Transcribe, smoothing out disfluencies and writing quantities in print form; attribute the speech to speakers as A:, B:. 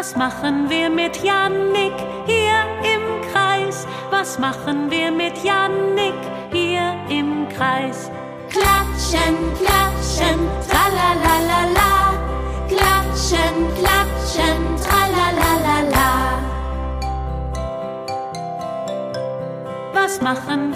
A: Was machen wir mit Jannik hier im Kreis? Was machen wir mit Jannik hier im Kreis?
B: Klatschen, klatschen, tralalala. Klatschen, klatschen, tralalala.
A: Was machen